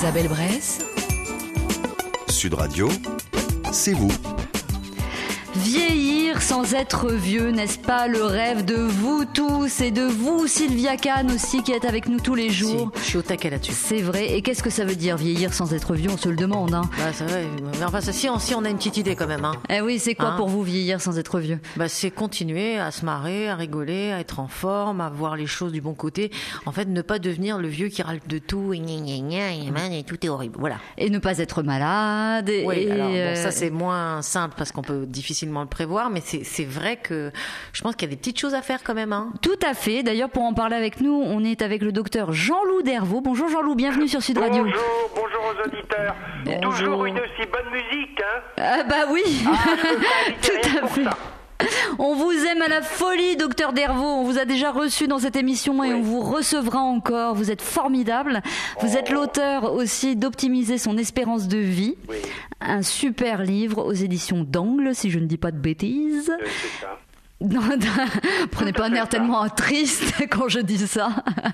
Isabelle Bresse. Sud Radio, c'est vous. Vieillir sans être vieux, n'est-ce pas le rêve de vous tous et de vous, Sylvia Kahn aussi, qui est avec nous tous les jours. Si, je suis au taquet là-dessus. C'est vrai. Et qu'est-ce que ça veut dire vieillir sans être vieux? On se le demande. Hein. Bah, c'est vrai. Mais enfin, si on a une petite idée quand même. Hein. Eh oui, c'est quoi pour vous vieillir sans être vieux? Bah, c'est continuer à se marrer, à rigoler, à être en forme, à voir les choses du bon côté. En fait, ne pas devenir le vieux qui râle de tout et tout est horrible. Voilà. Et ne pas être malade. Oui, alors bon, ça c'est moins simple parce qu'on peut difficilement le prévoir, mais c'est vrai que je pense qu'il y a des petites choses à faire quand même. Hein. Tout à fait. D'ailleurs, pour en parler avec nous, on est avec le docteur Jean-Loup Dervaux. Bonjour Jean-Loup, bienvenue sur Sud Radio. Bonjour aux auditeurs. Bonjour. Toujours une aussi bonne musique, hein? Ah bah oui. Tout à fait. Ça. On vous aime à la folie, docteur Dervaux. On vous a déjà reçu dans cette émission et on vous recevra encore. Vous êtes formidable. Vous êtes l'auteur aussi d'Optimiser son espérance de vie. Oui. Un super livre aux éditions d'Angle, si je ne dis pas de bêtises. C'est ça. Non, prenez pas un air tellement triste quand je dis ça.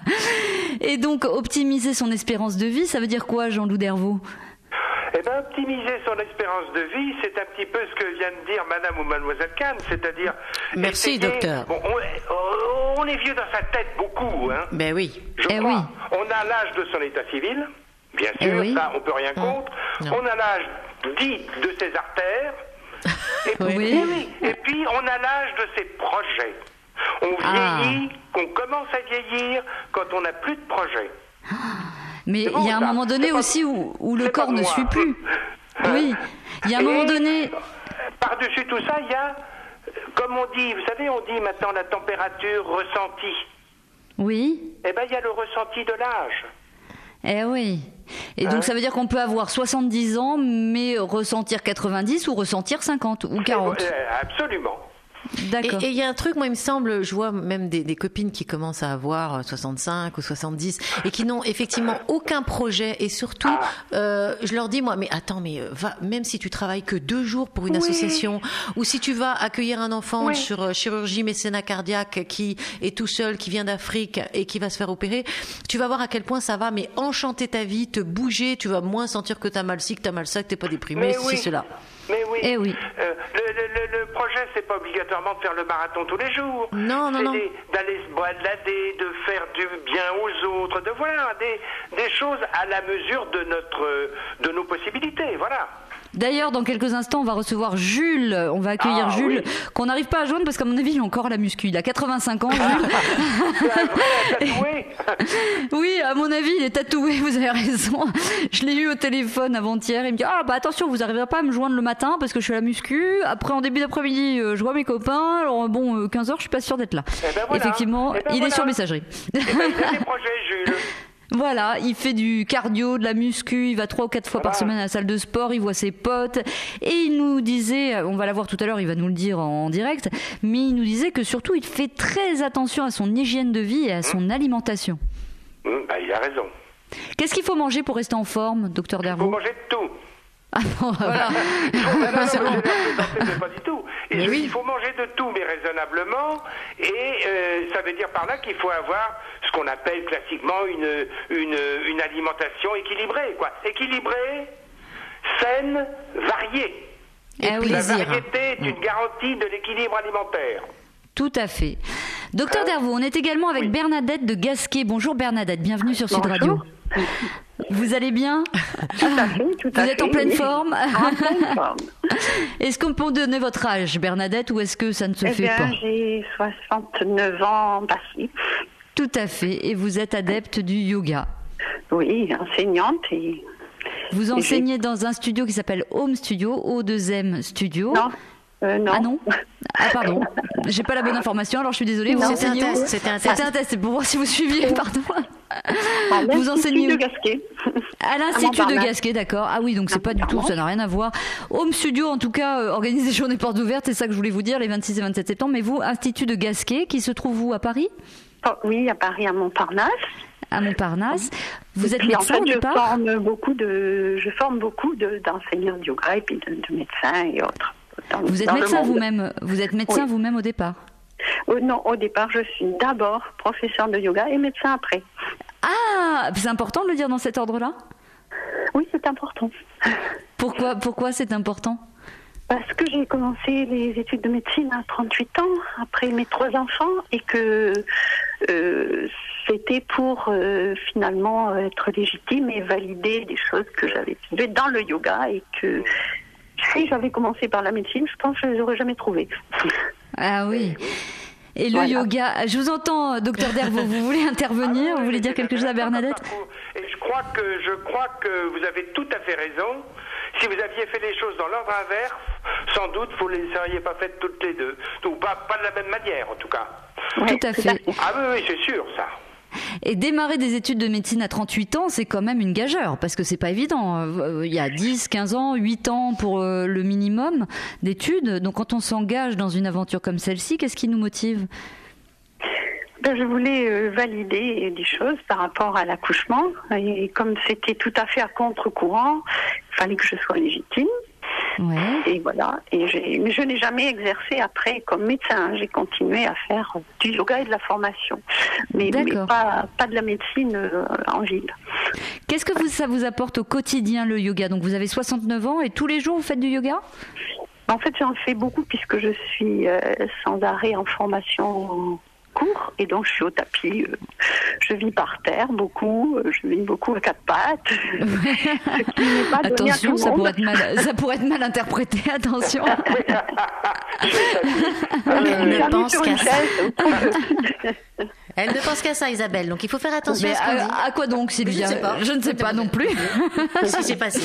Et donc, optimiser son espérance de vie, ça veut dire quoi, Jean-Loup Dervaux? Eh bien, optimiser son espérance de vie, c'est un petit peu ce que vient de dire Madame ou Mademoiselle Kahn, c'est-à-dire... Merci, essayer... docteur. Bon, on est vieux dans sa tête, beaucoup, hein. Ben oui. Je crois. Oui. On a l'âge de son état civil, bien sûr, oui. ça, on peut rien contre. Non. On a l'âge dit de ses artères. Et puis, Oui. Et puis, on a l'âge de ses projets. On vieillit, qu'on commence à vieillir quand on n'a plus de projets. Mais C'est bon, il y a un ça. moment donné C'est pas- aussi où le c'est corps pas ne moi. suit plus. Oui, il y a un moment donné... Par-dessus tout ça, il y a, comme on dit, vous savez, on dit maintenant la température ressentie. Oui, Eh bien, il y a le ressenti de l'âge. eh oui. Et donc ça veut dire qu'on peut avoir 70 ans, mais ressentir 90 ou ressentir 50 ou 40. Absolument. D'accord. Et il y a un truc, moi, il me semble, je vois même des copines qui commencent à avoir 65 ou 70 et qui n'ont effectivement aucun projet. Et surtout, je leur dis, moi, mais attends, mais même si tu travailles que 2 jours pour une association, ou si tu vas accueillir un enfant sur chirurgie mécénat cardiaque qui est tout seul, qui vient d'Afrique et qui va se faire opérer, tu vas voir à quel point ça va, mais enchanter ta vie, te bouger, tu vas moins sentir que t'as mal ci, que t'as mal ça, que t'es pas déprimé, cela. Mais oui. Eh oui. Le projet, c'est pas obligatoirement de faire le marathon tous les jours. Non. D'aller se balader, de faire du bien aux autres, de voilà des choses à la mesure de nos possibilités, voilà. D'ailleurs, dans quelques instants, on va recevoir Jules. On va accueillir Jules, qu'on n'arrive pas à joindre parce qu'à mon avis, il a encore la muscu. Il a 85 ans, Jules. C'est un vrai tatoué. Oui, à mon avis, il est tatoué, vous avez raison. Je l'ai eu au téléphone avant-hier. Il me dit, attention, vous n'arriverez pas à me joindre le matin parce que je suis à la muscu. Après, en début d'après-midi, je vois mes copains. Alors bon, 15h, je suis pas sûre d'être là. Eh ben voilà. Effectivement, Eh ben il est voilà. sur messagerie. Il a des projets, Jules. Voilà, il fait du cardio, de la muscu, il va 3 ou 4 fois par semaine à la salle de sport, il voit ses potes, et il nous disait, on va la voir tout à l'heure, il va nous le dire en direct, mais il nous disait que surtout il fait très attention à son hygiène de vie et à son alimentation. Il a raison. Qu'est-ce qu'il faut manger pour rester en forme, docteur Il faut Dervaux? manger de tout. Ah bon, voilà. Pas du tout. Il faut manger de tout, mais raisonnablement. Et ça veut dire par là qu'il faut avoir ce qu'on appelle classiquement une alimentation équilibrée, quoi. Équilibrée, saine, variée. Eh oui. La variété est une garantie de l'équilibre alimentaire. Tout à fait. Docteur Dervaux, on est également avec Bernadette de Gasquet. Bonjour Bernadette, bienvenue sur Sud Radio. Vous allez bien? Tout à fait. Vous êtes en pleine forme? En pleine forme. Est-ce qu'on peut donner votre âge, Bernadette, ou est-ce que ça ne se fait pas? J'ai 69 ans passés. Tout à fait. Et vous êtes adepte du yoga. Oui, enseignante. Et Vous enseignez dans un studio qui s'appelle Home Studio, O2M Studio. non. Non. Ah non? Ah pardon, j'ai pas la bonne information, alors je suis désolée. Vous Non, enseignez où? C'était un C'était un test, c'est pour voir si vous suiviez, pardon. À Vous enseignez l'Institut de où? Gasquet. À l'Institut de Montparnasse. Gasquet, d'accord. Ah oui, donc c'est pas du tout, ça n'a rien à voir. Home Studio, en tout cas, organise des journées portes ouvertes, c'est ça que je voulais vous dire, les 26 et 27 septembre. Mais vous, Institut de Gasquet, qui se trouve où, à Paris? Oh, oui, à Paris, à Montparnasse. À Montparnasse. Vous êtes Puis, en médecin fait, au départ? je forme beaucoup d'enseignants de yoga et puis de médecins et autres. Vous êtes médecin vous-même? Vous êtes médecin vous-même au départ? Non, au départ, je suis d'abord professeur de yoga et médecin après. Ah, c'est important de le dire dans cet ordre-là? Oui, c'est important. Pourquoi c'est important ? Parce que j'ai commencé les études de médecine à 38 ans, après mes 3 enfants, et que c'était pour finalement être légitime et valider des choses que j'avais trouvées dans le yoga, et que si j'avais commencé par la médecine, je pense que je ne les aurais jamais trouvées. Ah oui. Et le yoga, je vous entends, docteur Dervaux, vous voulez intervenir, vous voulez dire quelque chose à Bernadette ? Et je crois que vous avez tout à fait raison. Si vous aviez fait les choses dans l'ordre inverse, sans doute vous ne les auriez pas faites toutes les deux. Ou pas de la même manière, en tout cas. Oui, tout à fait. Ah oui, c'est sûr, ça. Et démarrer des études de médecine à 38 ans, c'est quand même une gageure, parce que c'est pas évident. Il y a 10, 15 ans, 8 ans pour le minimum d'études. Donc quand on s'engage dans une aventure comme celle-ci, qu'est-ce qui nous motive ? Je voulais valider des choses par rapport à l'accouchement. Et comme c'était tout à fait à contre-courant, il fallait que je sois légitime. Ouais. Et voilà. Mais je n'ai jamais exercé après comme médecin. J'ai continué à faire du yoga et de la formation. Mais pas de la médecine en ville. Qu'est-ce que ça vous apporte au quotidien, le yoga ? Donc vous avez 69 ans et tous les jours vous faites du yoga ? En fait, j'en fais beaucoup puisque je suis sans arrêt en formation cours, et donc je suis au tapis, je vis par terre beaucoup, je vis beaucoup à 4 pattes. Attention, ça pourrait être mal interprété, attention. Elle ne pense qu'à ça, Isabelle, donc il faut faire attention à ce qu'on dit. À quoi donc, Sylvia ? Je ne sais pas non plus. Si, c'est passé.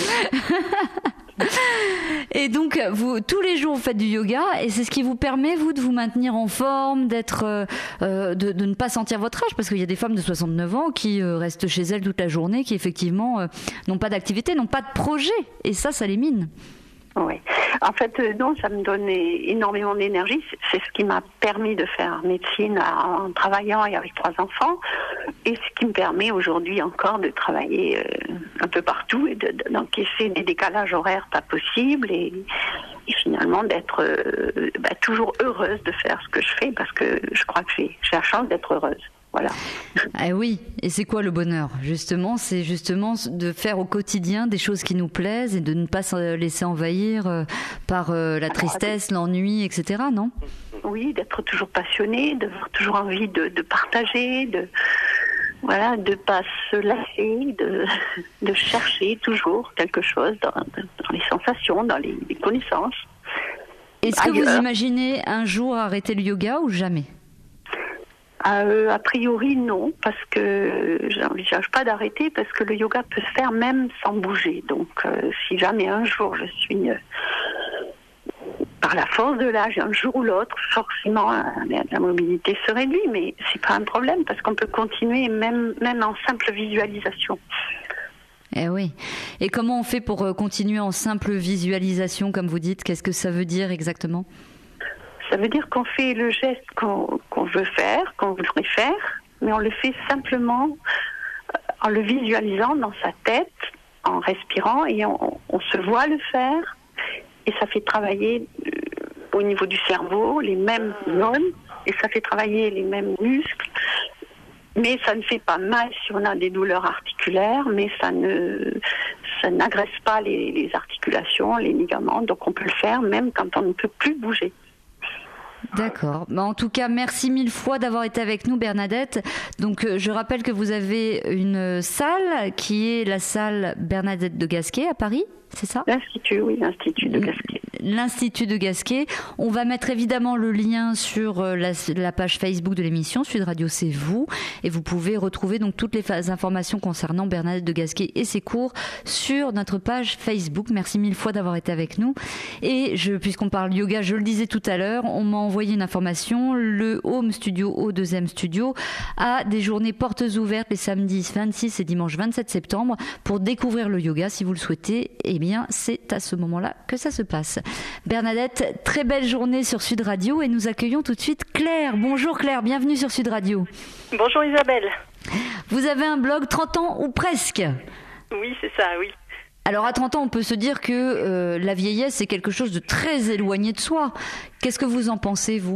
Et donc, vous, tous les jours, vous faites du yoga, et c'est ce qui vous permet, vous, de vous maintenir en forme, d'être, de ne pas sentir votre âge, parce qu'il y a des femmes de 69 ans qui restent chez elles toute la journée, qui effectivement n'ont pas d'activité, n'ont pas de projet, et ça les mine. Oui. En fait, non, ça me donne énormément d'énergie. C'est ce qui m'a permis de faire médecine en travaillant et avec 3 enfants. Et ce qui me permet aujourd'hui encore de travailler un peu partout et d'encaisser des décalages horaires pas possibles et finalement d'être toujours heureuse de faire ce que je fais, parce que je crois que j'ai la chance d'être heureuse. Voilà. Ah oui, et c'est quoi le bonheur ? Justement, c'est justement de faire au quotidien des choses qui nous plaisent et de ne pas se laisser envahir par la tristesse, l'ennui, etc., non ? Oui, d'être toujours passionné, d'avoir toujours envie de partager, de pas se lasser, de chercher toujours quelque chose dans les sensations, dans les connaissances. Est-ce que vous imaginez un jour arrêter le yoga ou jamais ? A priori, non, parce que j'envisage pas d'arrêter, parce que le yoga peut se faire même sans bouger. Donc, si jamais un jour je suis, par la force de l'âge, un jour ou l'autre, forcément, la mobilité se réduit, mais c'est pas un problème, parce qu'on peut continuer même en simple visualisation. Eh oui. Et comment on fait pour continuer en simple visualisation, comme vous dites ? Qu'est-ce que ça veut dire exactement ? Ça veut dire qu'on fait le geste qu'on veut faire, qu'on voudrait faire, mais on le fait simplement en le visualisant dans sa tête, en respirant, et on se voit le faire, et ça fait travailler au niveau du cerveau les mêmes zones, et ça fait travailler les mêmes muscles, mais ça ne fait pas mal si on a des douleurs articulaires, mais ça n'agresse pas les articulations, les ligaments, donc on peut le faire même quand on ne peut plus bouger. D'accord. En tout cas, merci 1000 fois d'avoir été avec nous, Bernadette. Donc, je rappelle que vous avez une salle qui est la salle Bernadette de Gasquet à Paris, c'est ça ? L'Institut de Gasquet. L'Institut de Gasquet. On va mettre évidemment le lien sur la page Facebook de l'émission Sud Radio, c'est vous, et vous pouvez retrouver donc toutes les informations concernant Bernadette de Gasquet et ses cours sur notre page Facebook. Merci 1000 fois d'avoir été avec nous. Et puisqu'on parle yoga, je le disais tout à l'heure, on m'a envoyé une information. Le Home Studio, O2M Studio, a des journées portes ouvertes les samedis 26 et dimanche 27 septembre pour découvrir le yoga. Si vous le souhaitez, eh bien, c'est à ce moment-là que ça se passe. Bernadette, très belle journée sur Sud Radio, et nous accueillons tout de suite Claire. Bonjour Claire, bienvenue sur Sud Radio. Bonjour Isabelle. Vous avez un blog 30 ans ou presque ? Oui, c'est ça, oui. Alors à 30 ans, on peut se dire que la vieillesse, c'est quelque chose de très éloigné de soi. Qu'est-ce que vous en pensez, vous ?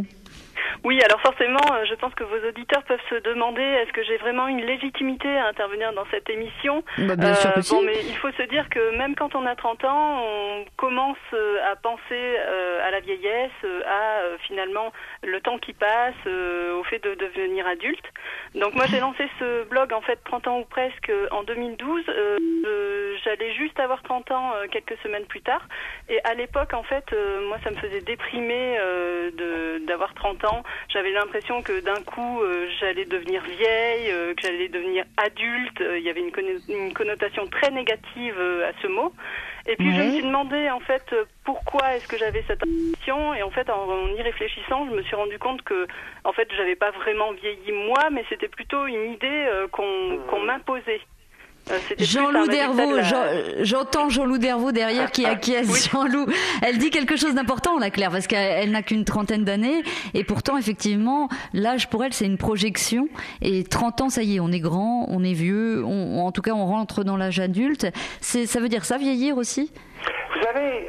Oui, alors forcément, je pense que vos auditeurs peuvent se demander est-ce que j'ai vraiment une légitimité à intervenir dans cette émission. Bien sûr que si. Bon, mais il faut se dire que même quand on a 30 ans, on commence à penser à la vieillesse, à finalement le temps qui passe, au fait de devenir adulte. Donc moi, j'ai lancé ce blog en fait 30 ans ou presque en 2012. J'allais juste avoir 30 ans quelques semaines plus tard. Et à l'époque, en fait, moi, ça me faisait déprimer d'avoir 30 ans. J'avais l'impression que d'un coup, j'allais devenir vieille, que j'allais devenir adulte. Il y avait une connotation très négative à ce mot. Et puis je me suis demandé en fait pourquoi est-ce que j'avais cette impression, et en fait en y réfléchissant, je me suis rendu compte que en fait j'avais pas vraiment vieilli moi, mais c'était plutôt une idée qu'on m'imposait. Jean-Loup Dervaux, j'entends Jean-Loup Dervaux derrière qui acquiesce. Oui. Jean-Loup, elle dit quelque chose d'important là, Claire, parce qu'elle n'a qu'une trentaine d'années, et pourtant effectivement l'âge pour elle c'est une projection, et 30 ans ça y est, on est grand, on est vieux, en tout cas on rentre dans l'âge adulte. Ça veut dire ça, vieillir aussi? Vous savez,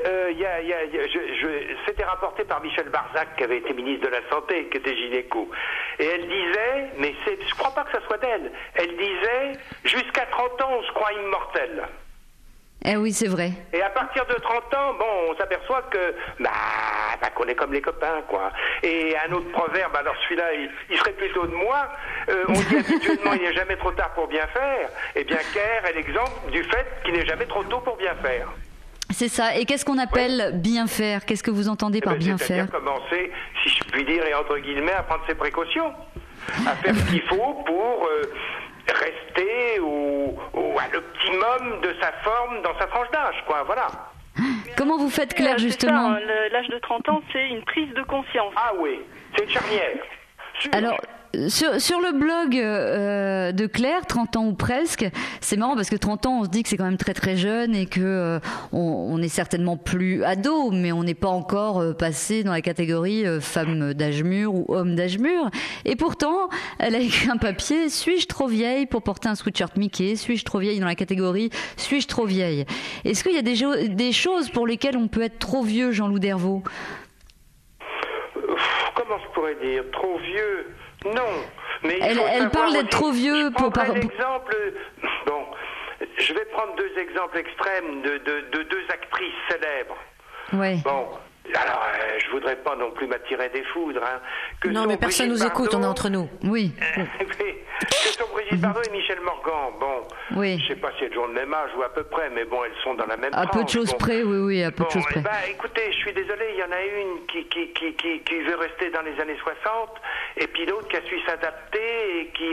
c'était rapporté par Michel Barzac, qui avait été ministre de la Santé, qui était gynéco. Et elle disait, mais je crois pas que ça soit d'elle, elle disait, jusqu'à 30 ans, on se croit immortel. Eh oui, c'est vrai. Et à partir de 30 ans, bon, on s'aperçoit que, qu'on est comme les copains, quoi. Et un autre proverbe, alors celui-là, il serait plutôt de moi, on dit habituellement, il n'est jamais trop tard pour bien faire. Eh bien, Claire est l'exemple du fait qu'il n'est jamais trop tôt pour bien faire. C'est ça. Et qu'est-ce qu'on appelle bien faire? Qu'est-ce que vous entendez par bien faire? C'est-à-dire commencer, si je puis dire, et entre guillemets, à prendre ses précautions, à faire ce qu'il faut pour rester à l'optimum de sa forme dans sa tranche d'âge, quoi. Voilà. Comment vous faites, Claire, justement? C'est ça, l'âge de 30 ans, c'est une prise de conscience. Ah oui, c'est une charnière. Alors, sur le blog de Claire, 30 ans ou presque, c'est marrant parce que 30 ans, on se dit que c'est quand même très très jeune et que on est certainement plus ado, mais on n'est pas encore passé dans la catégorie femme d'âge mûr ou homme d'âge mûr. Et pourtant, elle a écrit un papier, suis-je trop vieille pour porter un sweatshirt Mickey? Suis-je trop vieille dans la catégorie suis-je trop vieille? Est-ce qu'il y a des choses pour lesquelles on peut être trop vieux, Jean-Loup Dervaux? Comment je pourrais dire? Trop vieux? Non. Mais elle parle d'être trop vieux pour... Exemple, bon, je vais prendre deux exemples extrêmes de deux actrices célèbres. Ouais. Bon, alors, je voudrais pas non plus m'attirer des foudres. Hein, non, mais personne nous écoute, on est entre nous. Oui. Que sont Brigitte Bardot et Michel Morgan. Bon, oui. Je sais pas si elles ont le même âge ou à peu près, mais bon, elles sont dans la même tranche. À peu de choses près, oui, à peu de choses près. Écoutez, je suis désolé, il y en a une qui veut rester dans les années 60, et puis l'autre qui a su s'adapter et qui,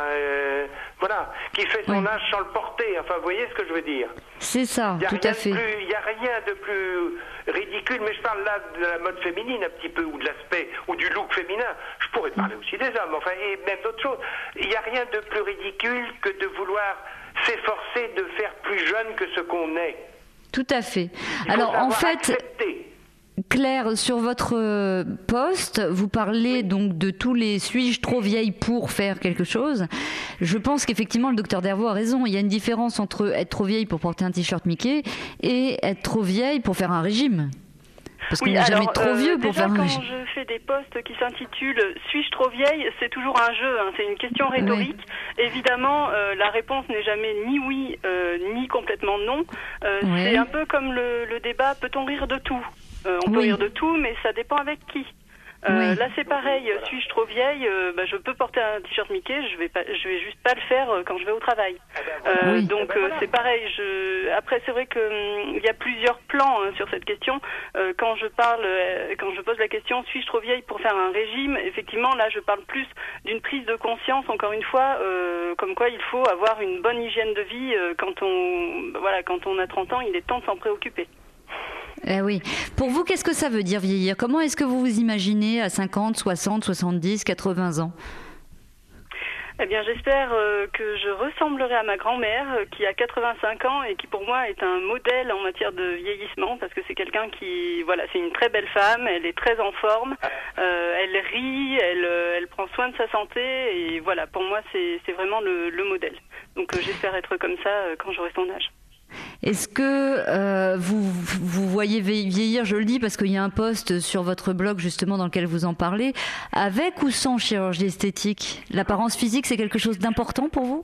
qui fait son âge sans le porter. Enfin, vous voyez ce que je veux dire? C'est ça, tout à fait. Il n'y a rien de plus ridicule, mais je parle là de la mode féminine un petit peu, ou de l'aspect, ou du look féminin. Je pourrais parler aussi des hommes, enfin, et même d'autres choses. Il n'y a rien de plus ridicule que de vouloir s'efforcer de faire plus jeune que ce qu'on est. Tout à fait. Alors, en fait... Accepter. Claire, sur votre post, vous parlez donc de tous les suis-je trop vieille pour faire quelque chose. Je pense qu'effectivement le docteur Dervaux a raison. Il y a une différence entre être trop vieille pour porter un t-shirt Mickey et être trop vieille pour faire un régime. Parce qu'on n'est jamais trop vieux pour faire un régime. Quand je fais des posts qui s'intitulent « Suis-je trop vieille ?», c'est toujours un jeu, hein, c'est une question rhétorique. Oui. Évidemment, la réponse n'est jamais ni oui, ni complètement non. C'est un peu comme le débat « Peut-on rire de tout ?» On peut rire de tout, mais ça dépend avec qui. Là, c'est pareil. Suis-je trop vieille? Je peux porter un t-shirt Mickey. Je vais juste pas le faire quand je vais au travail. Donc c'est pareil. Après, c'est vrai que il y a plusieurs plans sur cette question. Quand je pose la question, suis-je trop vieille pour faire un régime? Effectivement, là, je parle plus d'une prise de conscience. Encore une fois, comme quoi il faut avoir une bonne hygiène de vie quand on a 30 ans. Il est temps de s'en préoccuper. Oui. Pour vous, qu'est-ce que ça veut dire vieillir? Comment est-ce que vous vous imaginez à 50, 60, 70, 80 ans? Eh bien, j'espère que je ressemblerai à ma grand-mère qui a 85 ans et qui pour moi est un modèle en matière de vieillissement parce que c'est quelqu'un qui, c'est une très belle femme, elle est très en forme, elle rit, elle prend soin de sa santé et pour moi c'est vraiment le modèle. Donc j'espère être comme ça quand j'aurai son âge. Est-ce que vous voyez vieillir, je le dis parce qu'il y a un post sur votre blog justement dans lequel vous en parlez, avec ou sans chirurgie esthétique? L'apparence physique, c'est quelque chose d'important pour vous?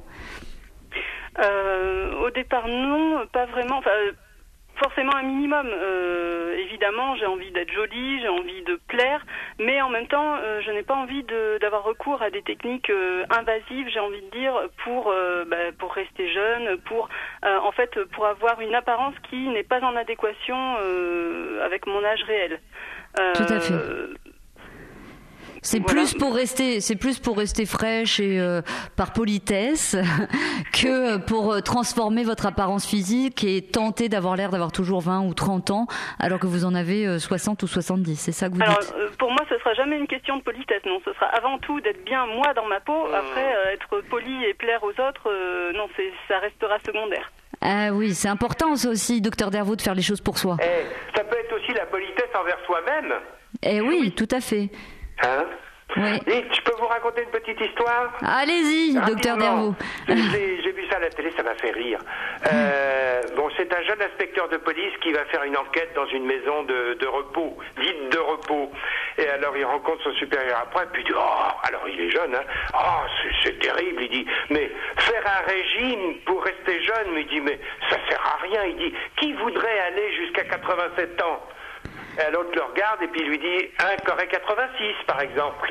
Au départ, non, pas vraiment. Enfin, forcément un minimum. Évidemment, j'ai envie d'être jolie, j'ai envie de plaire, mais en même temps, je n'ai pas envie d'avoir recours à des techniques invasives, j'ai envie de dire, pour rester jeune, pour avoir une apparence qui n'est pas en adéquation avec mon âge réel. Tout à fait. C'est plus pour rester fraîche et par politesse que pour transformer votre apparence physique et tenter d'avoir l'air d'avoir toujours 20 ou 30 ans alors que vous en avez 60 ou 70. C'est ça que vous dites? Pour moi, ce sera jamais une question de politesse. Non, ce sera avant tout d'être bien moi dans ma peau. Après, être poli et plaire aux autres, non, ça restera secondaire. Ah oui, c'est important ça aussi, docteur Dervaux, de faire les choses pour soi. Ça peut être aussi la politesse envers soi-même. Oui, tout à fait. Hein? Oui. Et je peux vous raconter une petite histoire? Allez-y, docteur Dervaux. J'ai vu ça à la télé, ça m'a fait rire. C'est un jeune inspecteur de police qui va faire une enquête dans une maison de repos, dite de repos. Et alors il rencontre son supérieur après, puis il dit, alors il est jeune, hein. C'est terrible. Il dit, mais faire un régime pour rester jeune, mais il dit, mais ça sert à rien. Il dit, qui voudrait aller jusqu'à 87 ans? Et l'autre le regarde et puis lui dit, un qu'aurait 86 par exemple.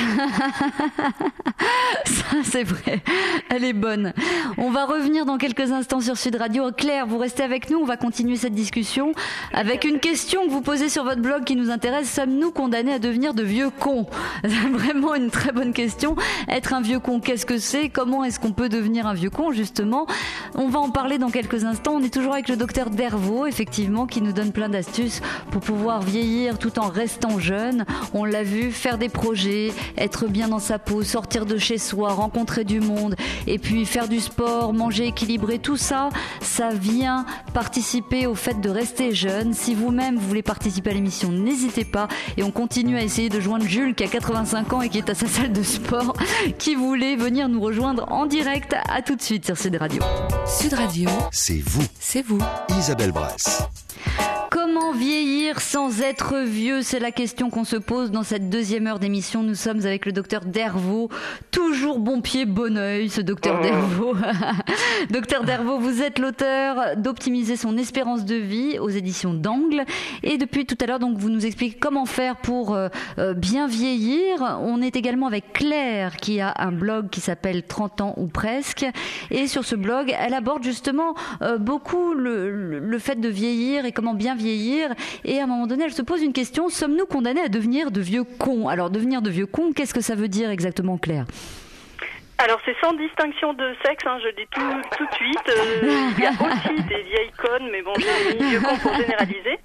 Ça c'est vrai, elle est bonne. On va revenir dans quelques instants sur Sud Radio. Claire, vous restez avec nous, on va continuer cette discussion avec une question que vous posez sur votre blog qui nous intéresse. Sommes-nous condamnés à devenir de vieux cons? C'est vraiment une très bonne question. Être un vieux con, qu'est-ce que c'est? Comment est-ce qu'on peut devenir un vieux con justement? On va en parler dans quelques instants. On est toujours avec le docteur Dervaux, effectivement, qui nous donne plein d'astuces pour pouvoir vieillir tout en restant jeune. On l'a vu, faire des projets, être bien dans sa peau, sortir de chez soi, rencontrer du monde et puis faire du sport, manger équilibré, tout ça, ça vient participer au fait de rester jeune. Si vous-même vous voulez participer à l'émission, n'hésitez pas et on continue à essayer de joindre Jules qui a 85 ans et qui est à sa salle de sport, qui voulait venir nous rejoindre en direct. À tout de suite sur Sud Radio. Sud Radio, c'est vous. C'est vous. Isabelle Bresse. Comment vieillir sans être vieux? C'est la question qu'on se pose dans cette deuxième heure d'émission. Nous sommes avec le docteur Dervaux. Toujours bon pied, bon oeil, ce docteur Dervaux. Docteur Dervaux, vous êtes l'auteur d'Optimiser son espérance de vie aux éditions d'Angle. Et depuis tout à l'heure, donc, vous nous expliquez comment faire pour bien vieillir. On est également avec Claire qui a un blog qui s'appelle 30 ans ou presque. Et sur ce blog, elle aborde justement beaucoup le fait de vieillir et comment bien vieillir. Et à un moment donné, elle se pose une question, sommes-nous condamnés à devenir de vieux cons? Alors, devenir de vieux cons, qu'est-ce que ça veut dire exactement, Claire? Alors, c'est sans distinction de sexe, hein, je le dis tout de suite. Il y a aussi des vieilles connes, mais bon, j'ai mis vieux cons pour généraliser.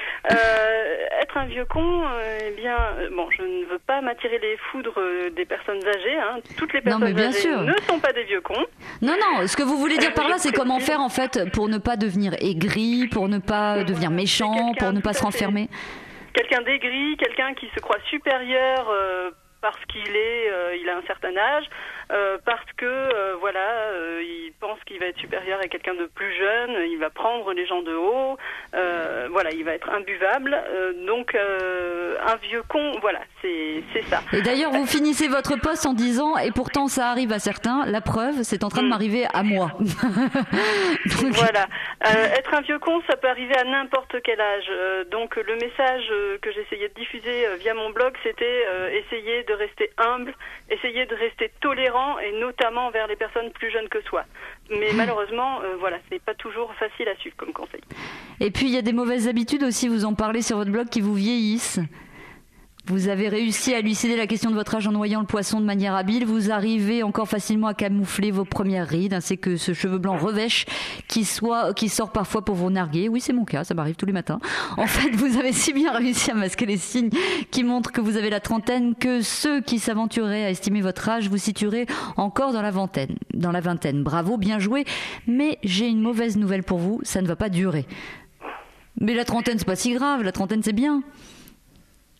Être un vieux con, je ne veux pas m'attirer les foudres des personnes âgées. Hein. Toutes les personnes âgées ne sont pas des vieux cons. Non, ce que vous voulez dire par là, c'est comment faire en fait pour ne pas devenir aigri, pour ne pas devenir méchant, pour ne pas se renfermer. Quelqu'un d'aigri, quelqu'un qui se croit supérieur parce il a un certain âge, parce que il pense qu'il va être supérieur à quelqu'un de plus jeune, il va prendre les gens de haut, il va être imbuvable, donc un vieux con, c'est ça. Et d'ailleurs, vous finissez votre post en disant, et pourtant ça arrive à certains, la preuve, c'est en train de m'arriver à moi. Donc... Voilà, être un vieux con, ça peut arriver à n'importe quel âge, donc le message que j'essayais de diffuser via mon blog, c'était essayer de rester humble, essayer de rester tolérant et notamment envers les personnes plus jeunes que soi. Mais malheureusement, c'est pas toujours facile à suivre comme conseil. Et puis il y a des mauvaises habitudes aussi, vous en parlez sur votre blog, qui vous vieillissent. Vous avez réussi à élucider la question de votre âge en noyant le poisson de manière habile. Vous arrivez encore facilement à camoufler vos premières rides, ainsi que ce cheveu blanc revêche qui sort parfois pour vous narguer. Oui, c'est mon cas, ça m'arrive tous les matins. En fait, vous avez si bien réussi à masquer les signes qui montrent que vous avez la trentaine que ceux qui s'aventuraient à estimer votre âge vous situeraient encore dans la vingtaine. Bravo, bien joué. Mais j'ai une mauvaise nouvelle pour vous, ça ne va pas durer. Mais la trentaine, c'est pas si grave, la trentaine, c'est bien.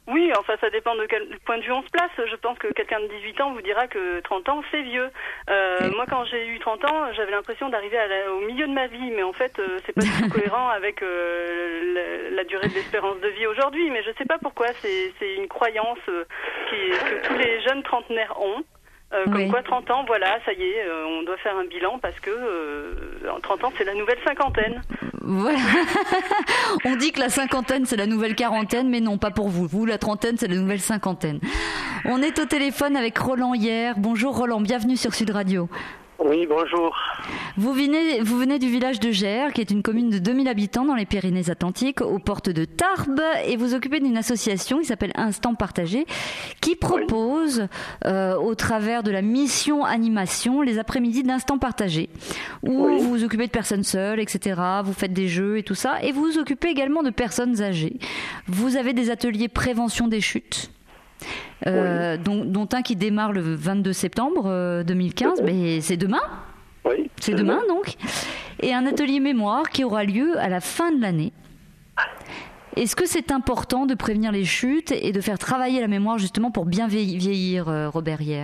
Oui, enfin ça dépend de quel point de vue on se place. Je pense que quelqu'un de 18 ans vous dira que 30 ans c'est vieux. Moi quand j'ai eu 30 ans, j'avais l'impression d'arriver au milieu de ma vie, mais en fait c'est pas du tout cohérent avec la durée de l'espérance de vie aujourd'hui. Mais je sais pas pourquoi, c'est une croyance que tous les jeunes trentenaires ont. Comme quoi 30 ans, voilà, ça y est, on doit faire un bilan parce que 30 ans c'est la nouvelle cinquantaine. Voilà. On dit que la cinquantaine c'est la nouvelle quarantaine, mais non, pas pour vous. Vous, la trentaine c'est la nouvelle cinquantaine. On est au téléphone avec Roland Hier. Bonjour Roland, bienvenue sur Sud Radio. Oui, bonjour. Vous venez du village de Gers, qui est une commune de 2000 habitants dans les Pyrénées-Atlantiques, aux portes de Tarbes, et vous occupez d'une association qui s'appelle Instant Partagé, qui propose, au travers de la mission animation, les après-midi d'Instant Partagé, où vous vous occupez de personnes seules, etc., vous faites des jeux et tout ça, et vous vous occupez également de personnes âgées. Vous avez des ateliers prévention des chutes. Dont un qui démarre le 22 septembre 2015, mais c'est demain. Oui. C'est demain donc. Et un atelier mémoire qui aura lieu à la fin de l'année. Est-ce que c'est important de prévenir les chutes et de faire travailler la mémoire justement pour bien vieillir, Robert Hier?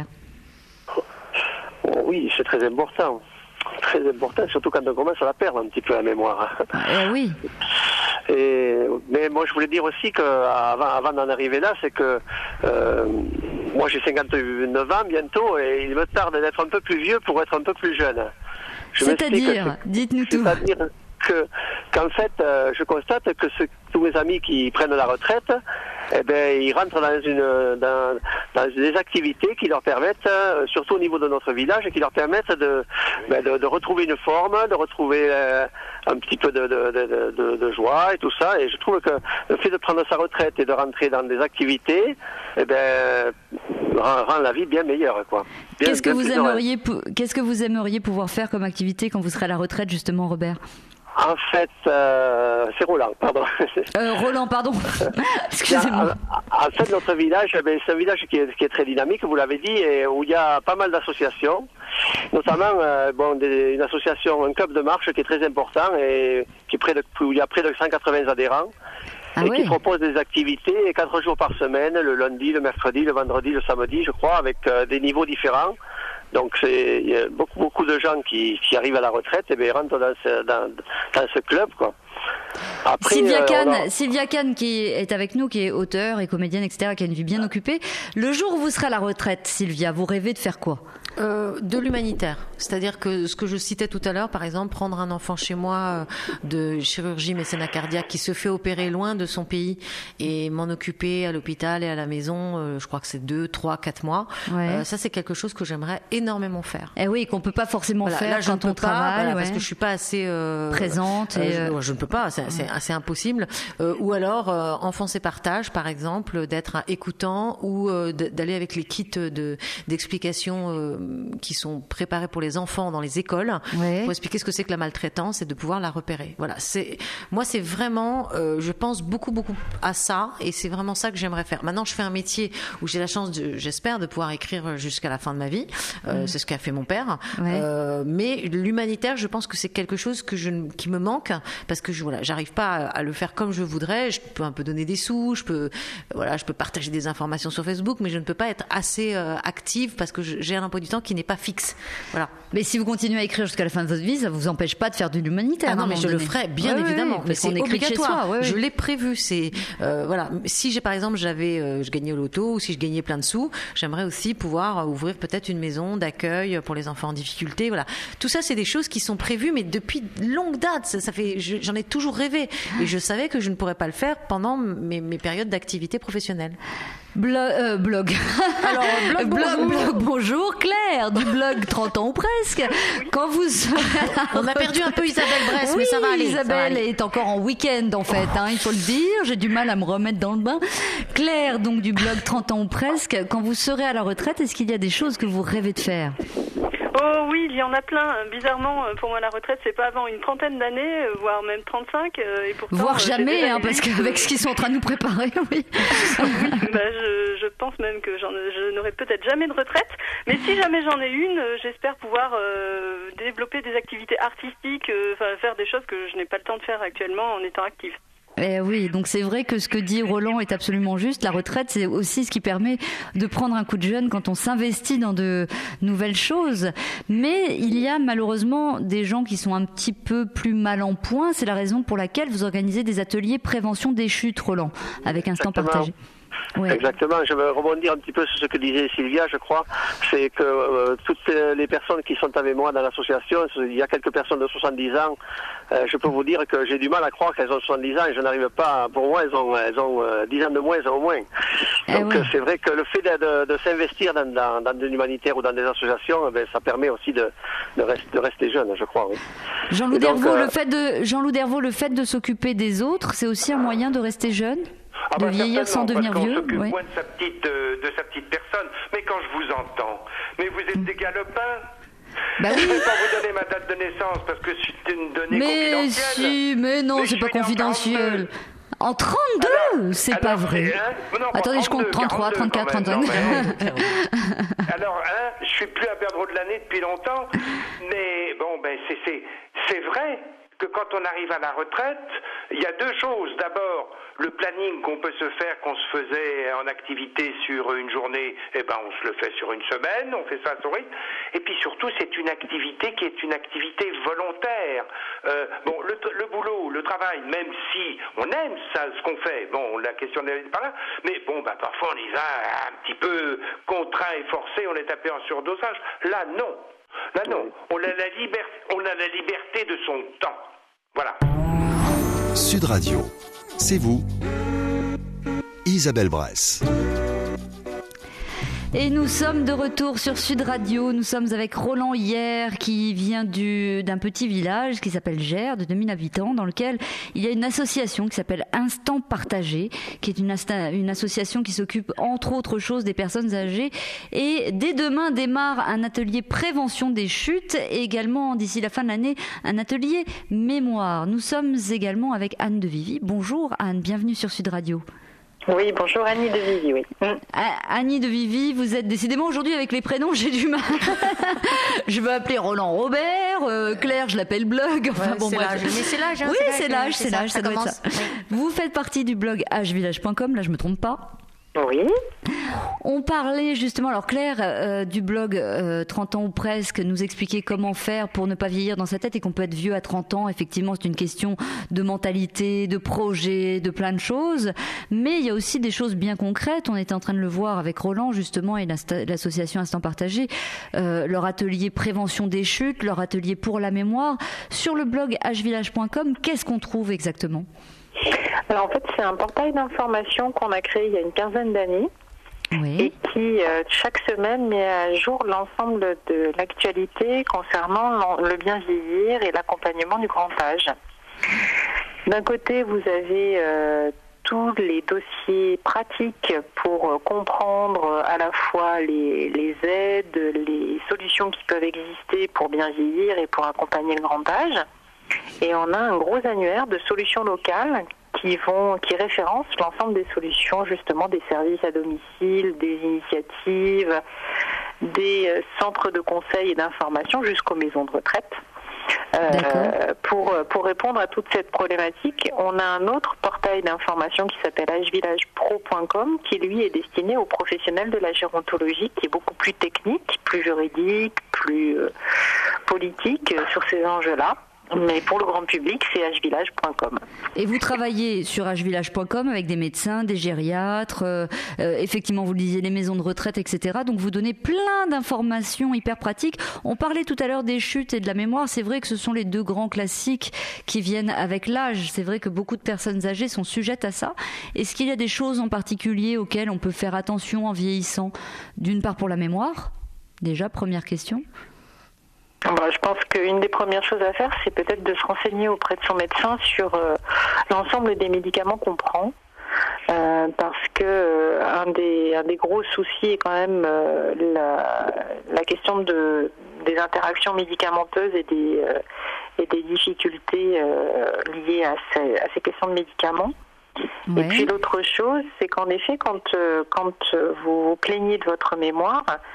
Oui, c'est très important. Très important, surtout quand on commence à la perdre un petit peu la mémoire. Oui. Mais moi je voulais dire aussi qu'avant d'en arriver là, c'est que moi j'ai 59 ans bientôt et il me tarde d'être un peu plus vieux pour être un peu plus jeune. C'est-à-dire, dites-nous tout. C'est-à-dire qu'en fait, je constate que tous mes amis qui prennent la retraite, eh ben, ils rentrent dans des activités qui leur permettent, surtout au niveau de notre village, qui leur permettent de retrouver une forme, de retrouver un petit peu de joie et tout ça. Et je trouve que le fait de prendre sa retraite et de rentrer dans des activités, eh ben, rend la vie bien meilleure, quoi. Qu'est-ce que vous aimeriez pouvoir faire comme activité quand vous serez à la retraite, justement, Robert? En fait, c'est Roland, pardon. Roland, pardon. Excusez-moi. En fait, notre village, c'est un village qui est très dynamique, vous l'avez dit, et où il y a pas mal d'associations, notamment une association, un club de marche qui est très important et où il y a près de 180 adhérents. Qui propose des activités 4 jours par semaine, le lundi, le mercredi, le vendredi, le samedi, je crois, avec des niveaux différents. Donc il y a beaucoup de gens qui arrivent à la retraite et rentrent dans ce club, quoi. Après, Sylvia Kahn qui est avec nous, qui est auteure et comédienne, etc., qui a une vie bien occupée. Le jour où vous serez à la retraite, Sylvia, vous rêvez de faire quoi? De l'humanitaire. C'est-à-dire que ce que je citais tout à l'heure, par exemple, prendre un enfant chez moi de chirurgie mécénat cardiaque qui se fait opérer loin de son pays et m'en occuper à l'hôpital et à la maison, je crois que c'est 2, 3, 4 mois. Ouais. Ça, c'est quelque chose que j'aimerais énormément faire. Et oui, qu'on peut pas forcément faire là, quand on travaille. Parce que je suis pas assez présente. Je ne peux pas, c'est assez impossible. Ou alors, Enfance et Partage, par exemple, d'être écoutant ou d'aller avec les kits d'explication qui sont préparés pour les enfants dans les écoles, pour expliquer ce que c'est que la maltraitance et de pouvoir la repérer. Voilà, moi c'est vraiment, je pense beaucoup à ça et c'est vraiment ça que j'aimerais faire. Maintenant, je fais un métier où j'ai la chance, j'espère, de pouvoir écrire jusqu'à la fin de ma vie. C'est ce qu'a fait mon père. Mais l'humanitaire, je pense que c'est quelque chose qui me manque parce que j'arrive pas à le faire comme je voudrais. Je peux un peu donner des sous, je peux partager des informations sur Facebook, mais je ne peux pas être assez active parce que j'ai un emploi du temps qui n'est pas fixe. Voilà. Mais si vous continuez à écrire jusqu'à la fin de votre vie, ça vous empêche pas de faire de l'humanitaire. Ah non, mais je le ferai bien évidemment. Mais c'est obligatoire. Je l'ai prévu. C'est voilà. Si par exemple je gagnais au loto ou si je gagnais plein de sous, j'aimerais aussi pouvoir ouvrir peut-être une maison d'accueil pour les enfants en difficulté. Voilà. Tout ça, c'est des choses qui sont prévues, mais depuis longue date. J'en ai toujours rêvé et je savais que je ne pourrais pas le faire pendant mes périodes d'activité professionnelle. Blog. Alors, blog, bonjour Claire, du blog 30 ans ou presque. Quand vous On a perdu un peu Isabelle Bresse, mais ça va aller. Isabelle est encore en week-end en fait, il faut le dire. J'ai du mal à me remettre dans le bain. Claire, donc du blog 30 ans ou presque. Quand vous serez à la retraite, est-ce qu'il y a des choses que vous rêvez de faire? Oh oui, il y en a plein. Bizarrement, pour moi, la retraite, c'est pas avant une trentaine d'années, voire même 35. Et pourtant, voire jamais, parce qu'avec ce qu'ils sont en train de nous préparer, oui. Je pense même que je n'aurai peut-être jamais de retraite. Mais si jamais j'en ai une, j'espère pouvoir développer des activités artistiques, faire des choses que je n'ai pas le temps de faire actuellement en étant active. Oui, donc c'est vrai que ce que dit Roland est absolument juste. La retraite, c'est aussi ce qui permet de prendre un coup de jeune quand on s'investit dans de nouvelles choses. Mais il y a malheureusement des gens qui sont un petit peu plus mal en point. C'est la raison pour laquelle vous organisez des ateliers prévention des chutes, Roland, avec Instant Partagé. Oui. Exactement, je veux rebondir un petit peu sur ce que disait Sylvia, je crois, c'est que toutes les personnes qui sont avec moi dans l'association, il y a quelques personnes de 70 ans, je peux vous dire que j'ai du mal à croire qu'elles ont 70 ans et je n'arrive pas, pour moi elles ont 10 ans de moins au moins. Donc c'est vrai que le fait de s'investir dans de l'humanitaire ou dans des associations, ça permet aussi de rester jeune, je crois. Oui. Jean-Loup Dervaux, le fait de s'occuper des autres, c'est aussi un moyen de rester jeune ? De vieillir sans devenir vieux. On s'occupe moins de sa petite personne. Mais quand je vous entends, mais vous êtes des galopins. Bah oui. Je ne vais pas vous donner ma date de naissance parce que c'est une donnée confidentielle. Mais non, c'est pas confidentiel. En 32, c'est pas vrai. Attendez, je compte 33, 34, 35. Alors, je suis plus à perdre de l'année depuis longtemps, mais bon, c'est vrai que quand on arrive à la retraite, il y a deux choses. D'abord, le planning qu'on peut se faire, qu'on se faisait en activité sur une journée, on se le fait sur une semaine, on fait ça à son rythme. Et puis surtout, c'est une activité qui est une activité volontaire. Le boulot, le travail, même si on aime ça, ce qu'on fait, la question n'est pas là, mais parfois on y va un petit peu contraint et forcé, on est tapé en surdosage. Là, non. On a la liberté de son temps. Voilà. Sud Radio, c'est vous, Isabelle Bresse. Et nous sommes de retour sur Sud Radio. Nous sommes avec Roland Hier qui vient d'un petit village qui s'appelle Gers, de 2000 habitants, dans lequel il y a une association qui s'appelle Instant Partagé, qui est une association qui s'occupe entre autres choses des personnes âgées. Et dès demain démarre un atelier prévention des chutes et également d'ici la fin de l'année un atelier mémoire. Nous sommes également avec Anne de Vivy. Bonjour Anne, bienvenue sur Sud Radio. Oui, bonjour Annie de Vivy, oui. Annie de Vivy, vous êtes décidément aujourd'hui avec les prénoms, j'ai du mal. Je veux appeler Roland Robert, Claire, je l'appelle Blog. Enfin, c'est l'âge. Mais c'est l'âge. Oui, c'est l'âge, ça doit être ça. Vous faites partie du blog hvillage.com, là je me trompe pas. Oui. On parlait justement, alors Claire du blog 30 ans ou presque nous expliquait comment faire pour ne pas vieillir dans sa tête et qu'on peut être vieux à 30 ans. Effectivement, c'est une question de mentalité, de projet, de plein de choses. Mais il y a aussi des choses bien concrètes. On était en train de le voir avec Roland justement et l'association Instant Partagé, leur atelier prévention des chutes, leur atelier pour la mémoire. Sur le blog hvillage.com, qu'est-ce qu'on trouve exactement ? Alors en fait, c'est un portail d'information qu'on a créé il y a une quinzaine d'années et qui, chaque semaine, met à jour l'ensemble de l'actualité concernant le bien vieillir et l'accompagnement du grand âge. D'un côté, vous avez tous les dossiers pratiques pour comprendre à la fois les aides, les solutions qui peuvent exister pour bien vieillir et pour accompagner le grand âge. Et on a un gros annuaire de solutions locales qui référence l'ensemble des solutions, justement des services à domicile, des initiatives, des centres de conseil et d'information jusqu'aux maisons de retraite. Pour répondre à toute cette problématique, on a un autre portail d'information qui s'appelle hvillagepro.com qui lui est destiné aux professionnels de la gérontologie, qui est beaucoup plus technique, plus juridique, plus politique sur ces enjeux-là. Mais pour le grand public, c'est hvillage.com. Et vous travaillez sur hvillage.com avec des médecins, des gériatres, effectivement, vous le disiez, les maisons de retraite, etc. Donc vous donnez plein d'informations hyper pratiques. On parlait tout à l'heure des chutes et de la mémoire. C'est vrai que ce sont les deux grands classiques qui viennent avec l'âge. C'est vrai que beaucoup de personnes âgées sont sujettes à ça. Est-ce qu'il y a des choses en particulier auxquelles on peut faire attention en vieillissant ? D'une part pour la mémoire, déjà, première question. Je pense qu'une des premières choses à faire, c'est peut-être de se renseigner auprès de son médecin sur l'ensemble des médicaments qu'on prend, parce que un des gros soucis est quand même la question des interactions médicamenteuses et des difficultés liées à ces questions de médicaments. Ouais. Et puis l'autre chose, c'est qu'en effet, quand vous vous plaignez de votre mémoire,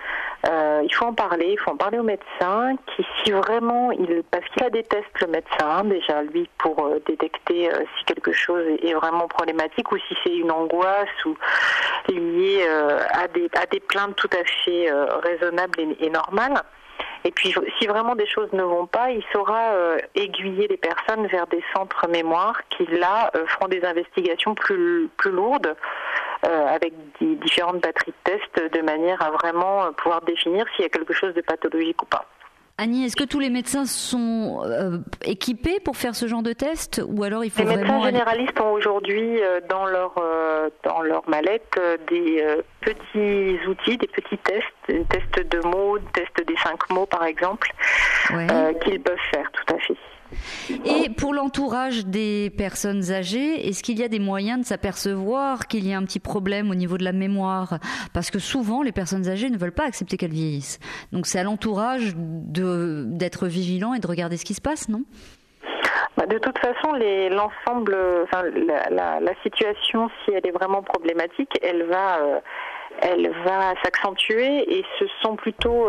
Il faut en parler au médecin qui, si vraiment, parce qu'il a des tests, le médecin, déjà, lui, pour détecter si quelque chose est vraiment problématique ou si c'est une angoisse ou liée à des plaintes tout à fait raisonnables et normales. Et puis, si vraiment des choses ne vont pas, il saura aiguiller les personnes vers des centres mémoire qui, là, feront des investigations plus lourdes avec différentes batteries de tests de manière à vraiment pouvoir définir s'il y a quelque chose de pathologique ou pas. Annie, est-ce que tous les médecins sont équipés pour faire ce genre de test ou alors il faut Les médecins généralistes ont aujourd'hui dans leur mallette des petits outils, des petits tests, tests de mots, tests des 5 mots par exemple, qu'ils peuvent faire tout à fait. Et pour l'entourage des personnes âgées, est-ce qu'il y a des moyens de s'apercevoir qu'il y a un petit problème au niveau de la mémoire ? Parce que souvent, les personnes âgées ne veulent pas accepter qu'elles vieillissent. Donc c'est à l'entourage d'être vigilant et de regarder ce qui se passe, non ? De toute façon, la situation, si elle est vraiment problématique, elle va s'accentuer et ce sont plutôt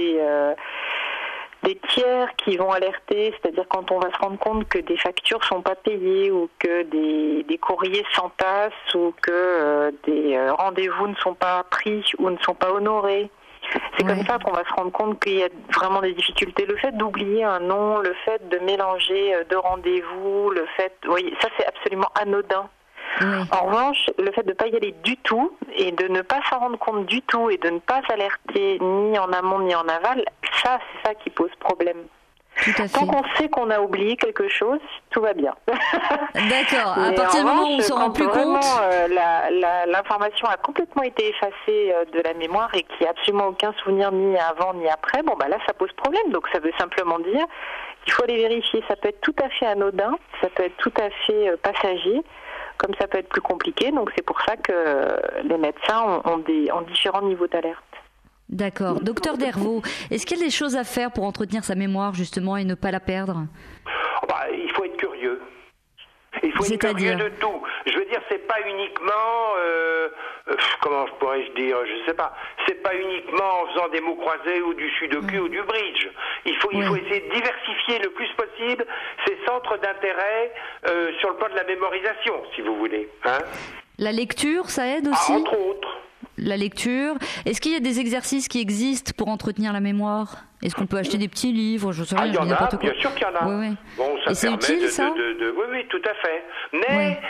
des tiers qui vont alerter, c'est-à-dire quand on va se rendre compte que des factures sont pas payées ou que des courriers s'entassent ou que des rendez-vous ne sont pas pris ou ne sont pas honorés. C'est comme ça qu'on va se rendre compte qu'il y a vraiment des difficultés. Le fait d'oublier un nom, le fait de mélanger deux rendez-vous, ça c'est absolument anodin. En revanche, le fait de ne pas y aller du tout et de ne pas s'en rendre compte du tout et de ne pas s'alerter ni en amont ni en aval, c'est ça qui pose problème. Tant qu'on sait qu'on a oublié quelque chose, tout va bien. D'accord. À partir du moment où on ne se rend plus compte, l'information a complètement été effacée de la mémoire et qu'il n'y a absolument aucun souvenir ni avant ni après, là ça pose problème. Donc ça veut simplement dire qu'il faut aller vérifier. Ça peut être tout à fait anodin, ça peut être tout à fait passager. Comme ça peut être plus compliqué, donc c'est pour ça que les médecins ont différents niveaux d'alerte. D'accord. Docteur Dervaux, est-ce qu'il y a des choses à faire pour entretenir sa mémoire justement et ne pas la perdre ? Il faut être curieux. Il faut être curieux de tout. Je veux dire, c'est pas uniquement, comment pourrais-je dire, je sais pas, c'est pas uniquement en faisant des mots croisés ou du sudoku ou du bridge. Il faut essayer de diversifier le plus possible ses centres d'intérêt sur le plan de la mémorisation, si vous voulez. La lecture, ça aide aussi ? Entre autres. La lecture. Est-ce qu'il y a des exercices qui existent pour entretenir la mémoire ? Est-ce qu'on peut acheter des petits livres ? Je sais rien, il y en a, bien sûr qu'il y en a. Oui. Bon, ça et c'est permet utile, ça ? Oui, tout à fait. Mais,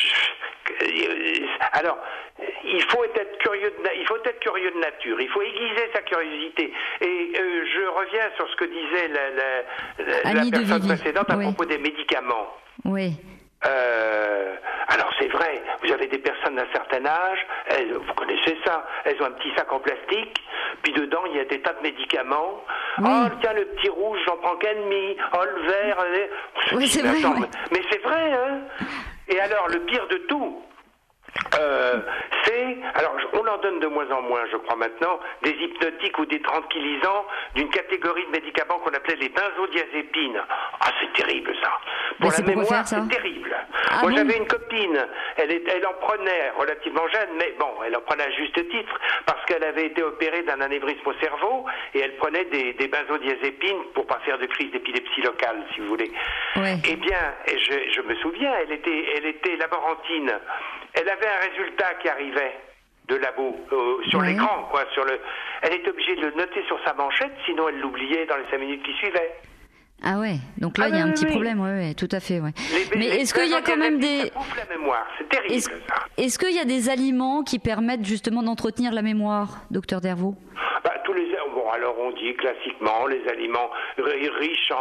alors, il faut être curieux de nature. Il faut aiguiser sa curiosité. Et je reviens sur ce que disait la personne précédente à propos des médicaments. Oui. Alors c'est vrai, vous avez des personnes d'un certain âge, vous connaissez ça, elles ont un petit sac en plastique, puis dedans il y a des tas de médicaments. Oui. Oh tiens, le petit rouge, j'en prends qu'un demi. Oh le vert, oui, c'est vrai. Mais c'est vrai, hein. Et alors le pire de tout, on en donne de moins en moins, je crois maintenant, des hypnotiques ou des tranquillisants d'une catégorie de médicaments qu'on appelait les benzodiazépines. Ah, c'est terrible ça. Pour la mémoire, c'est terrible. Moi, j'avais une copine, elle en prenait relativement jeune, mais bon, elle en prenait à juste titre parce qu'elle avait été opérée d'un anévrisme au cerveau et elle prenait des benzodiazépines pour pas faire de crise d'épilepsie locale, si vous voulez. Ouais. Eh bien, je me souviens, elle était laborantine. Elle avait un résultat qui arrivait de labo sur l'écran, quoi. Elle était obligée de le noter sur sa manchette, sinon elle l'oubliait dans les 5 minutes qui suivaient. Ah ouais, donc là il y a un petit problème, oui, tout à fait, ouais. Mais est-ce qu'il y a quand même des... Ça bouffe la mémoire, c'est terrible ça. Est-ce qu'il y a des aliments qui permettent justement d'entretenir la mémoire, docteur Dervaux ? Alors on dit classiquement les aliments riches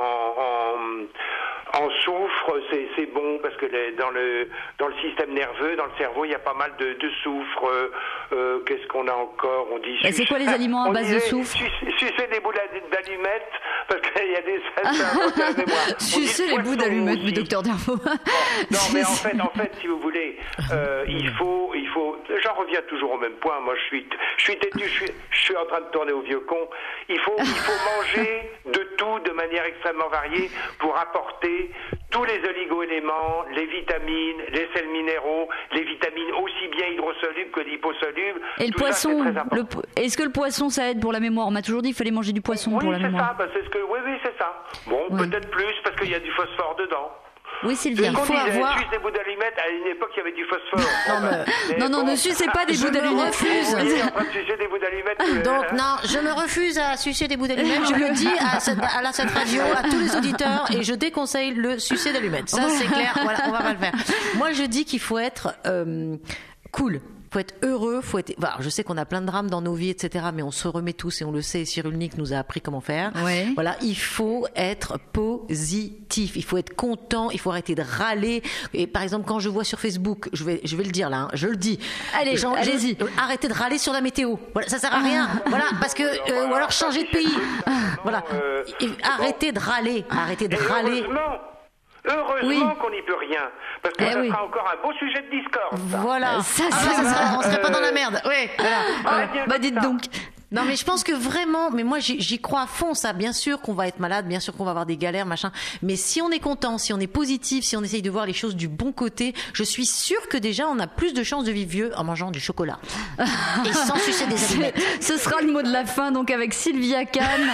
en soufre, c'est bon parce que dans le système nerveux, dans le cerveau, il y a pas mal de soufre. Qu'est-ce qu'on a encore ? On dit. C'est quoi les aliments à base de soufre ? Sucer des bouts d'allumettes parce qu'il y a des la mémoire. Sucer les bouts d'allumettes, mais docteur Dervaux. Non, mais en fait, si vous voulez, il faut. J'en reviens toujours au même point. Moi, je suis têtu, je suis en train de tourner au vieux con. Il faut manger de tout de manière extrêmement variée pour apporter tous les oligo-éléments, les vitamines, les sels minéraux, les vitamines aussi bien hydrosolubles insolubles que liposolubles. Et le poisson, est-ce que le poisson ça aide pour la mémoire? On m'a toujours dit qu'il fallait manger du poisson pour la mémoire. Oui, c'est ça. Bon, peut-être plus parce qu'il y a du phosphore dedans. Oui, Sylvia. Il faut avoir. Suce des bouts d'allumettes. À une époque, il y avait du phosphore. Non, ne sucez pas des bouts d'allumettes. Je me refuse. En train de sucer des bouts d'allumettes. Donc non, je me refuse à sucer des bouts d'allumettes. Je le dis à cette radio, à tous les auditeurs, et je déconseille le sucer d'allumettes. Ça, c'est clair. Voilà, on va pas le faire. Moi, je dis qu'il faut être cool. Faut être heureux, Voilà, je sais qu'on a plein de drames dans nos vies, etc. Mais on se remet tous et on le sait. Cyrulnik nous a appris comment faire. Ouais. Voilà, il faut être positif. Il faut être content. Il faut arrêter de râler. Et par exemple, quand je vois sur Facebook, je vais le dire là, je le dis. Allez-y. Arrêtez de râler sur la météo. Voilà, ça sert à rien. Voilà, parce que ou alors changer de pays. Voilà, arrêtez de râler. Arrêtez de râler. Heureusement qu'on n'y peut rien, parce que ça sera encore un beau sujet de discorde. Voilà, on serait pas dans la merde. Ouais. Voilà. Dites donc. Non, mais je pense que vraiment, mais moi j'y crois à fond, ça. Bien sûr qu'on va être malade, bien sûr qu'on va avoir des galères, machin. Mais si on est content, si on est positif, si on essaye de voir les choses du bon côté, je suis sûre que déjà on a plus de chances de vivre vieux en mangeant du chocolat et sans sucer des allumettes. Ce sera le mot de la fin, donc avec Sylvia Kahn.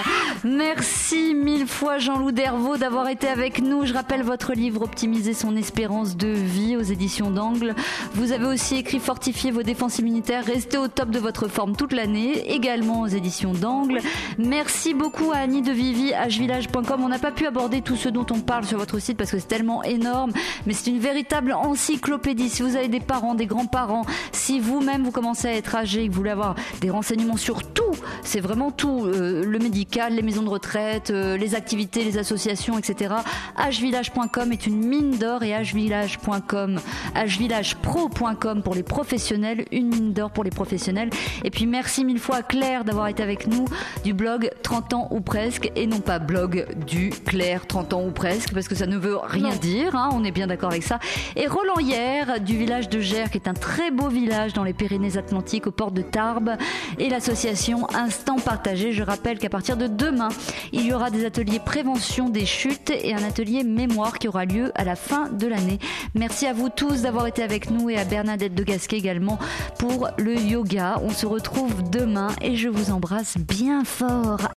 Merci 1000 fois Jean-Loup Dervaux d'avoir été avec nous. Je rappelle votre livre Optimiser son espérance de vie aux éditions d'Angle. Vous avez aussi écrit Fortifier vos défenses immunitaires, rester au top de votre forme toute l'année, également aux éditions d'Angle. Merci beaucoup à Annie de Vivi, hvillage.com. On n'a pas pu aborder tout ce dont on parle sur votre site parce que c'est tellement énorme, mais c'est une véritable encyclopédie. Si vous avez des parents, des grands-parents, si vous-même vous commencez à être âgé et que vous voulez avoir des renseignements sur tout, c'est vraiment tout, le médical, les maisons de retraite, les activités, les associations, etc. hvillage.com est une mine d'or, et hvillage.com, hvillagepro.com pour les professionnels, une mine d'or pour les professionnels. Et puis merci 1000 fois à Claire d'avoir été avec nous du blog 30 ans ou presque, et non pas blog du Claire 30 ans ou presque, parce que ça ne veut rien dire, hein, on est bien d'accord avec ça. Et Roland Hier du village de Gers, qui est un très beau village dans les Pyrénées-Atlantiques, aux portes de Tarbes, et l'association Instant Partagé. Je rappelle qu'à partir de demain, il y aura des ateliers prévention des chutes et un atelier mémoire qui aura lieu à la fin de l'année. Merci à vous tous d'avoir été avec nous, et à Bernadette de Gasquet également pour le yoga. On se retrouve demain et je vous embrasse bien fort.